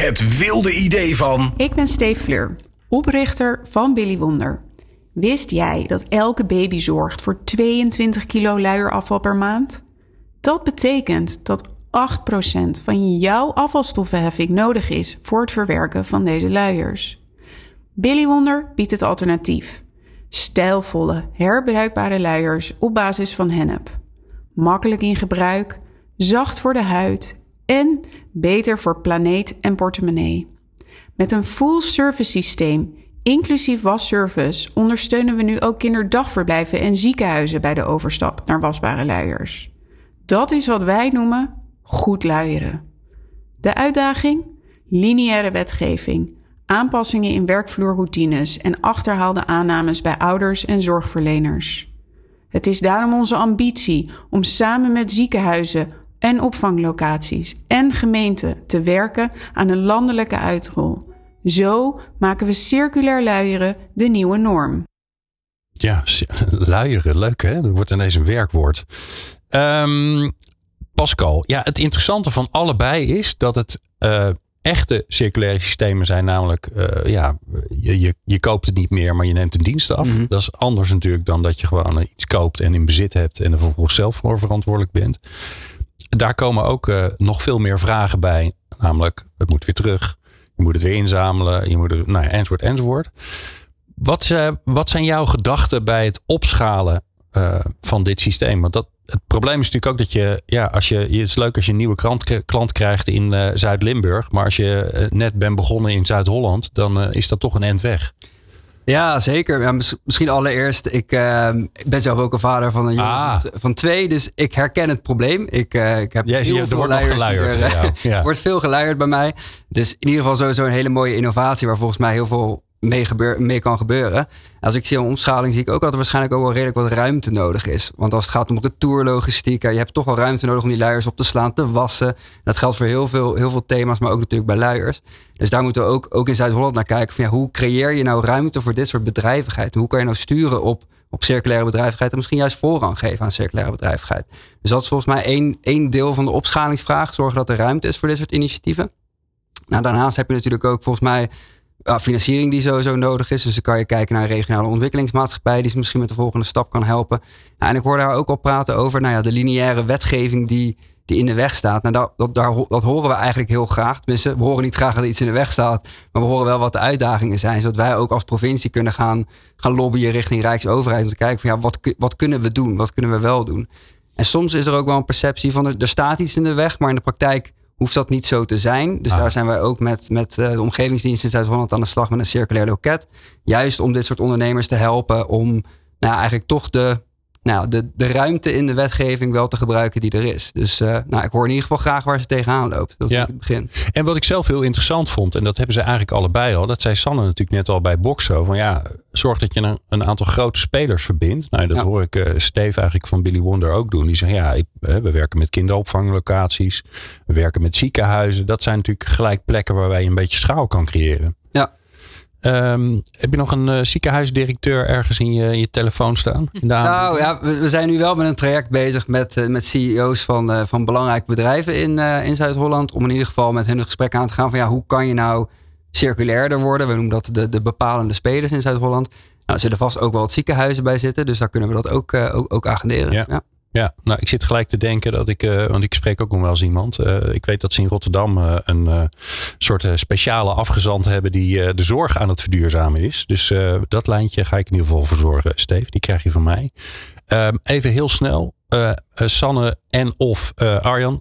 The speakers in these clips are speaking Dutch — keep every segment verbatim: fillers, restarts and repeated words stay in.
Het wilde idee van... Ik ben Steve Fleur, oprichter van Billy Wonder. Wist jij dat elke baby zorgt voor tweeëntwintig kilo luierafval per maand? Dat betekent dat acht procent van jouw afvalstoffenheffing nodig is voor het verwerken van deze luiers. Billy Wonder biedt het alternatief. Stijlvolle, herbruikbare luiers op basis van hennep. Makkelijk in gebruik, zacht voor de huid en beter voor planeet en portemonnee. Met een full service systeem, inclusief wasservice, ondersteunen we nu ook kinderdagverblijven en ziekenhuizen bij de overstap naar wasbare luiers. Dat is wat wij noemen goed luieren. De uitdaging? Lineaire wetgeving, aanpassingen in werkvloerroutines en achterhaalde aannames bij ouders en zorgverleners. Het is daarom onze ambitie om samen met ziekenhuizen en opvanglocaties en gemeenten te werken aan een landelijke uitrol. Zo maken we circulair luieren de nieuwe norm. Ja, luieren, leuk hè? Dat wordt ineens een werkwoord. Um, Pascal, ja, het interessante van allebei is dat het uh, echte circulaire systemen zijn. Namelijk, uh, ja, je, je, je koopt het niet meer, maar je neemt een dienst af. Mm-hmm. Dat is anders natuurlijk dan dat je gewoon iets koopt en in bezit hebt en er vervolgens zelf voor verantwoordelijk bent. Daar komen ook uh, nog veel meer vragen bij. Namelijk, het moet weer terug. Je moet het weer inzamelen. Je moet er, nou ja, enzovoort, enzovoort. Wat, uh, wat zijn jouw gedachten bij het opschalen uh, van dit systeem? Want dat, het probleem is natuurlijk ook dat je, ja, als je, het is leuk als je een nieuwe klant, klant krijgt in uh, Zuid-Limburg. Maar als je uh, net bent begonnen in Zuid-Holland, dan uh, is dat toch een eind weg. Ja, zeker. Ja, misschien allereerst, ik uh, ben zelf ook een vader van een jongen ah. van twee. Dus ik herken het probleem. Ik, uh, ik heb Jij heel ziet, veel er luiers. geluierd, Er uh, ja. wordt veel geluierd bij mij. Dus in ieder geval sowieso een hele mooie innovatie waar volgens mij heel veel mee, gebeur, mee kan gebeuren. Als ik zie een omschaling, zie ik ook dat er waarschijnlijk ook wel redelijk wat ruimte nodig is. Want als het gaat om retourlogistiek, je hebt toch wel ruimte nodig om die luiers op te slaan, te wassen. Dat geldt voor heel veel, heel veel thema's, maar ook natuurlijk bij luiers. Dus daar moeten we ook, ook in Zuid-Holland naar kijken. Van, ja, hoe creëer je nou ruimte voor dit soort bedrijvigheid? Hoe kan je nou sturen op, op circulaire bedrijvigheid en misschien juist voorrang geven aan circulaire bedrijvigheid? Dus dat is volgens mij één, één deel van de opschalingsvraag. Zorgen dat er ruimte is voor dit soort initiatieven. Nou, daarnaast heb je natuurlijk ook volgens mij Uh, financiering die sowieso nodig is. Dus dan kan je kijken naar een regionale ontwikkelingsmaatschappij die ze misschien met de volgende stap kan helpen. Ja, en ik hoor daar ook al praten over nou ja, de lineaire wetgeving die, die in de weg staat. Nou, dat, dat, daar, dat horen we eigenlijk heel graag. Tenminste, we horen niet graag dat er iets in de weg staat. Maar we horen wel wat de uitdagingen zijn. Zodat wij ook als provincie kunnen gaan, gaan lobbyen richting Rijksoverheid. Om te kijken van ja, wat, wat kunnen we doen? Wat kunnen we wel doen? En soms is er ook wel een perceptie van er, er staat iets in de weg. Maar in de praktijk hoeft dat niet zo te zijn. Dus ah. daar zijn wij ook met, met uh, de omgevingsdienst in Zuid-Holland aan de slag met een circulair loket. Juist om dit soort ondernemers te helpen om nou, eigenlijk toch de, nou, de, de ruimte in de wetgeving wel te gebruiken die er is. Dus uh, nou, ik hoor in ieder geval graag waar ze tegenaan loopt. Dat is ja. het begin. En wat ik zelf heel interessant vond, en dat hebben ze eigenlijk allebei al. Dat zei Sanne natuurlijk net al bij Boxo. Van ja, zorg dat je een, een aantal grote spelers verbindt. Nou, dat ja. hoor ik uh, Steve eigenlijk van Billy Wonder ook doen. Die zegt ja, ik, uh, we werken met kinderopvanglocaties. We werken met ziekenhuizen. Dat zijn natuurlijk gelijk plekken waar wij een beetje schaal kan creëren. Ja. Um, heb je nog een uh, ziekenhuisdirecteur ergens in je, in je telefoon staan? In de nou ja, we, we zijn nu wel met een traject bezig met, uh, met C E O's van, uh, van belangrijke bedrijven in, uh, in Zuid-Holland. Om in ieder geval met hun een gesprek aan te gaan van ja, hoe kan je nou circulairder worden? We noemen dat de, de bepalende spelers in Zuid-Holland. Nou, er zullen vast ook wel wat ziekenhuizen bij zitten. Dus daar kunnen we dat ook, uh, ook, ook agenderen. Ja. Ja. Ja, nou ik zit gelijk te denken dat ik, uh, want ik spreek ook nog wel eens iemand. Uh, ik weet dat ze in Rotterdam uh, een uh, soort uh, speciale afgezant hebben die uh, de zorg aan het verduurzamen is. Dus uh, dat lijntje ga ik in ieder geval verzorgen, Steve. Die krijg je van mij. Uh, even heel snel, uh, uh, Sanne en of uh, Arjan.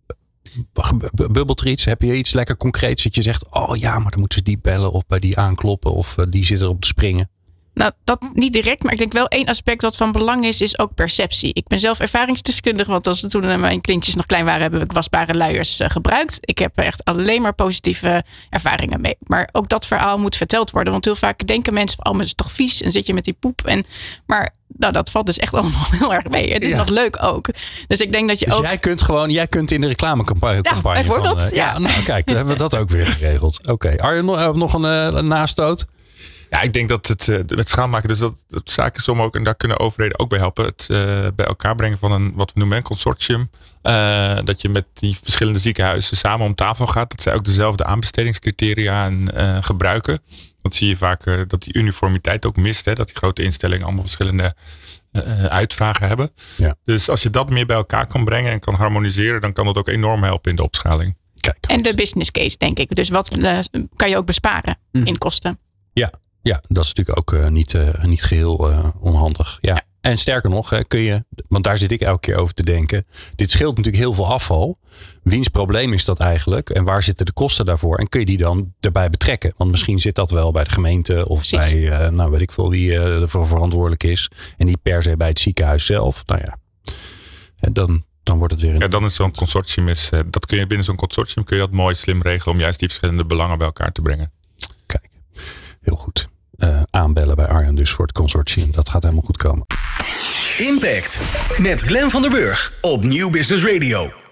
Bubbelt er iets? Heb je iets lekker concreets dat je zegt, oh ja, maar dan moeten ze die bellen of bij die aankloppen of uh, die zit erop te springen? Nou, dat niet direct, maar ik denk wel één aspect wat van belang is, is ook perceptie. Ik ben zelf ervaringsdeskundige, want als toen mijn kindjes nog klein waren, hebben we wasbare luiers uh, gebruikt. Ik heb er echt alleen maar positieve ervaringen mee. Maar ook dat verhaal moet verteld worden, want heel vaak denken mensen van, oh, maar het is toch vies en zit je met die poep. En, maar nou, dat valt dus echt allemaal heel erg mee. Het is ja. nog leuk ook. Dus ik denk dat je dus ook... jij kunt gewoon, jij kunt in de reclamecampagne ja, bijvoorbeeld, van... Uh, ja, ja, nou kijk, dan hebben we dat ook weer geregeld. Oké, okay. Arjen, nog een, uh, een nastoot? Ja, ik denk dat het, uh, het schaalmaken, dus dat, dat zaken soms ook, en daar kunnen overheden ook bij helpen. Het uh, bij elkaar brengen van een, wat we noemen een consortium. Uh, dat je met die verschillende ziekenhuizen samen om tafel gaat. Dat zij ook dezelfde aanbestedingscriteria uh, gebruiken. Dat zie je vaak, uh, dat die uniformiteit ook mist. Hè, dat die grote instellingen allemaal verschillende uh, uitvragen hebben. Ja. Dus als je dat meer bij elkaar kan brengen en kan harmoniseren, dan kan dat ook enorm helpen in de opschaling. Kijk, en de business case, denk ik. Dus wat uh, kan je ook besparen mm. in kosten? Ja, ja, dat is natuurlijk ook uh, niet, uh, niet geheel uh, onhandig. Ja. ja. En sterker nog, uh, kun je, want daar zit ik elke keer over te denken. Dit scheelt natuurlijk heel veel afval. Wiens probleem is dat eigenlijk? En waar zitten de kosten daarvoor? En kun je die dan erbij betrekken? Want misschien zit dat wel bij de gemeente of Precies. bij, uh, nou weet ik veel wie uh, ervoor verantwoordelijk is. En niet per se bij het ziekenhuis zelf. Nou ja, en dan... Dan wordt het weer een... Ja, dan is zo'n consortium, is, uh, dat kun je binnen zo'n consortium kun je dat mooi slim regelen om juist die verschillende belangen bij elkaar te brengen. Kijk, heel goed. Uh, aanbellen bij Arjan dus voor het consortium. Dat gaat helemaal goed komen. Impact met Glenn van der Burg op Nieuw Business Radio.